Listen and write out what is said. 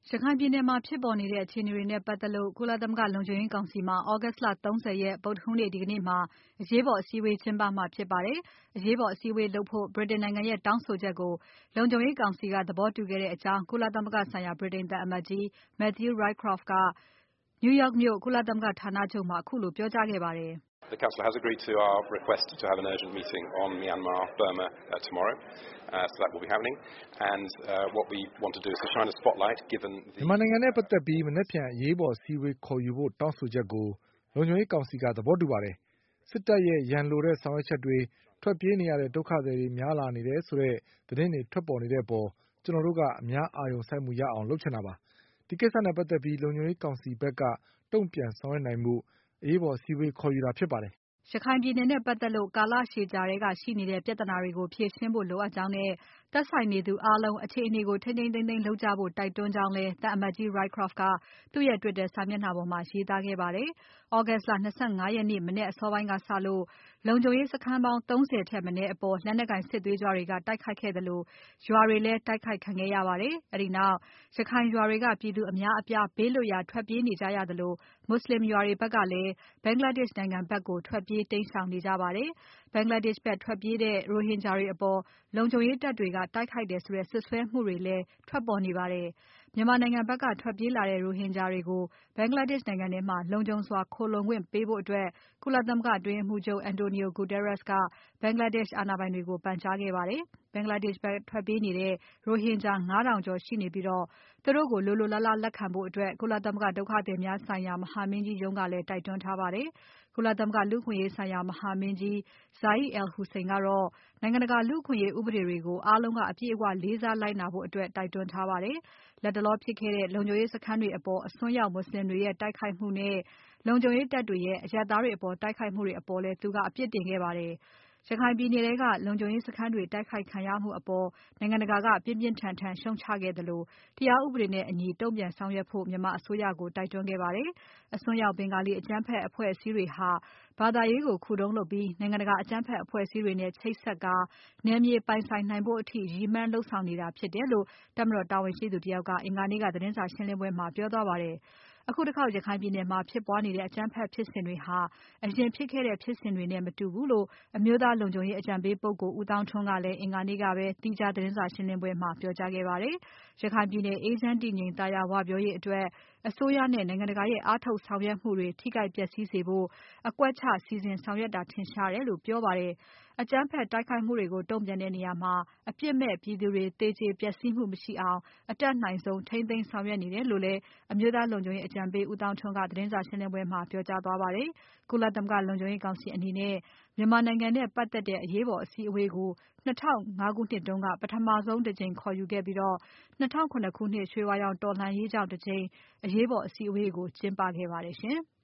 ရခိုင်ပြည်နယ်မှာဖြစ်ပေါ်နေတဲ့အခြေအနေတွေနဲ့ပတ်သက်လို့ကုလသမဂ္ဂလုံခြုံရေးကောင်စီမှာ August လ 30 ရက် ဗုဒ္ဓဟူးနေ့ ဒီကနေ့မှာ အရေးပေါ်အစည်းအဝေးကျင်းပမှာဖြစ်ပါတယ်။ အရေးပေါ်အစည်းအဝေးလုပ်ဖို့ ဗြိတိန်နိုင်ငံရဲ့တောင်းဆိုချက်ကို လုံခြုံရေးကောင်စီက သဘောတူခဲ့တဲ့အကြောင်း ကုလသမဂ္ဂဆိုင်ရာ ဗြိတိန်သံအမတ်ကြီး Matthew Rycroft က New York မြို့ ကုလသမဂ္ဂဌာနချုပ်မှာ ခုလိုပြောကြားခဲ့ပါတယ်။ The Council has agreed to our request to have an urgent meeting on Myanmar, Burma tomorrow. So that will be happening. And what we want to do is to shine a spotlight given the မြန်မာနိုင်ငံနဲ့ပတ်သက်ပြီးမနက်ဖြန်အရေးပေါ်အစည်းအဝေးခေါ်ယူဖို့တောင်းဆိုချက်ကိုလုံခြုံရေးကောင်စီကသဘောတူပါတယ်။စစ်တပ်ရဲ့ရန်လိုတဲ့ဆောင်ရွက်ချက်တွေထွက်ပြေးနေရတဲ့ဒုက္ခသည်တွေများလာနေတယ်ဆိုတဲ့သတင်းတွေထွက်ပေါ်နေတဲ့အပေါ်ကျွန်တော်တို့ကအများအာရုံစိုက်မှုရအောင်လုပ်ချင်တာပါ။ဒီကိစ္စနဲ့ပတ်သက်ပြီးလုံခြုံရေးကောင်စီဘက်ကတုံ့ပြန်ဆောင်ရွက်နိုင်မှုအရေးပေါ်အစည်းအဝေးခေါ်ယူတာဖြစ်ပါတယ်။ရခိုင်ပြည်နယ်နဲ့ပတ်သက်လို့ကာလရှည်ကြာထဲကရှိနေတဲ့ပြဿနာတွေကိုဖြေရှင်းဖို့လိုအပ်ကြောင်းနဲ့သက်ဆိုင်နေသူအားလုံးအခြေအနေကိုထိန်းထိန်းသိမ်းသိမ်းလုပ်ကြဖို့တိုက်တွန်းကြောင်းလည်းသံအမတ်ကြီး Rycroft ကသူ့ရဲ့ Twitter စာမျက်နှာပေါ်မှာရေးသားခဲ့ပါတယ်။ August လ 25 ရက်နေ့မနက်အစောပိုင်းကစလို့ လုံခြုံရေးစခန်းပေါင်း 30 ထက်မနည်းအပေါ်လက်နက်ကိုင်စစ်သွေးကြွတွေကတိုက်ခိုက်ခဲ့သလို ရွာတွေလည်းတိုက်ခိုက်ခံခဲ့ရပါတယ်။ အဲဒီနောက် ရခိုင်ရွာတွေကပြည်သူအများအပြားဘေးလွတ်ရာထွက်ပြေးနေကြရသလို မွတ်ဆလင်ရွာတွေဘက်ကလည်း Bangladesh နိုင်ငံဘက်ကို ထွက်ပြေးတိမ်းရှောင်နေကြပါတယ်။ Bangladesh ဘက်ထွက်ပြေးတဲ့ရိုဟင်ဂျာတွေအပေါ်လုံခြုံရေးတပ်တွေကတိုက်ခိုက်တယ်ဆိုတဲ့စွပ်စွဲမှုတွေလည်းထွက်ပေါ်နေပါတယ်။ မြန်မာနိုင်ငံဘက်ကထွက်ပြေးလာတဲ့ရိုဟင်ဂျာတွေကို Bangladesh နိုင်ငံထဲမှာလုံခြုံစွာခိုလှုံခွင့်ပေးဖို့ ကုလသမဂ္ဂအတွင်းရေးမှူးချုပ် Antonio Guterres က Bangladesh အာဏာပိုင်တွေကိုပန်ကြားခဲ့ပါတယ်။ Bangladesh ဘက်ထွက်ပြေးနေတဲ့ ရိုဟင်ဂျာ ၅ ထောင်ကျော်ရှိနေပြီး သူတို့ကိုလိုလိုလားလားလက်ခံဖို့ ကုလသမဂ္ဂဒုက္ခသည်များဆိုင်ရာမဟာမင်းကြီးရုံးကလည်းတိုက်တွန်းထားပါတယ်။ ကုလသမဂ္ဂလူ့အခွင့်အရေးဆိုင်ရာမဟာမင်းကြီး Zeid Al Hussein ကတော့နိုင်ငံတကာလူ့အခွင့်အရေးဥပဒေတွေကိုအားလုံးကအပြည့်အဝလေးစားလိုက်နာဖို့တိုက်တွန်းထားပါတယ်။ လတ်တလောဖြစ်ခဲ့တဲ့လုံခြုံရေးစခန်းတွေအပေါ်အစွန်းရောက်မွတ်ဆလင်တွေရဲ့တိုက်ခိုက်မှုနဲ့ လုံခြုံရေးတပ်တွေရဲ့အရပ်သားတွေအပေါ်တိုက်ခိုက်မှုတွေအပေါ်လည်းသူကအပြစ်တင်ခဲ့ပါတယ်။ ရခိုင်ပြည်နယ်ထဲကလုံခြုံရေးစခန်းတွေတိုက်ခိုက်ခံရမှုအပေါ်နိုင်ငံတကာကပြင်းပြင်းထန်ထန်ရှုတ်ချခဲ့သလို တရားဥပဒေနဲ့အညီတုံ့ပြန်ဆောင်ရွက်ဖို့မြန်မာအစိုးရကိုတိုက်တွန်းခဲ့ပါတယ်။ အစွန်းရောက်ဘင်္ဂါလီအကြမ်းဖက်အဖွဲ့အစည်းတွေဟာ ဘာသာရေးကိုခုတုံးလုပ်ပြီး နိုင်ငံတကာအကြမ်းဖက်အဖွဲ့အစည်းတွေနဲ့ချိတ်ဆက်ကာ နယ်မြေပိုင်ဆိုင်နိုင်ဖို့အထိရည်မှန်းလုပ်ဆောင်နေတာဖြစ်တယ်လို့ တပ်မတော်တာဝန်ရှိသူတယောက်က အင်္ဂါနေ့ကသတင်းစာရှင်းပွဲမှာပြောသွားပါတယ်။ အခုတခေါက်ရခိုင်ပြည်နယ်မှာဖြစ်ပွားနေတဲ့အကြမ်းဖက်ဖြစ်စဉ်တွေဟာ အရင်ဖြစ်ခဲ့တဲ့ဖြစ်စဉ်တွေနဲ့မတူဘူးလို့ အမျိုးသားလုံခြုံရေးအကြံပေးပုဂ္ဂိုလ်ဦးသောင်းထွန်းကလည်း အင်္ဂါနေ့ကပဲ သီးခြားသတင်းစာရှင်းပွဲမှာပြောကြားခဲ့ပါတယ်။ ရခိုင်ပြည်နယ်အေးချမ်းတည်ငြိမ်သာယာဝပြောရေးအတွက် အစိုးရနဲ့နိုင်ငံတကာရဲ့အားထုတ်ဆောင်ရွက်မှုတွေထိခိုက်ပျက်စီးစေဖို့ အကွက်ချစီစဉ်ဆောင်ရွက်တာထင်ရှားတယ်လို့ပြောပါတယ်။ အကြမ်းဖက်တိုက်ခိုက်မှုတွေကိုတုံ့ပြန်တဲ့နေရာမှာ အပြစ်မဲ့ပြည်သူတွေသေကြေပျက်စီးမှုမရှိအောင် အတတ်နိုင်ဆုံးထိန်းသိမ်းဆောင်ရွက်နေတယ်လို့လည်း အမျိုးသားလုံခြုံရေးအကြံပေးဦးသောင်းထွန်းကသတင်းစာရှင်းပွဲမှာပြောကြားသွားပါတယ်။ ကုလသမဂ္ဂလုံခြုံရေးကောင်စီအနေနဲ့ မြန်မာနိုင်ငံနဲ့ပတ်သက်တဲ့အရေးပေါ်အစည်းအဝေးကို ၂၀၀၅ ခုနှစ်တုန်းက ပထမဆုံးတကြိမ်ခေါ်ယူခဲ့ပြီး ၂၀၀၇ ခုနှစ်ရွှေဝါရောင်တော်လှန်ရေးကြောင့်တကြိမ်အရေးပေါ်အစည်းအဝေးကိုကျင်းပခဲ့ပါတယ်ရှင်။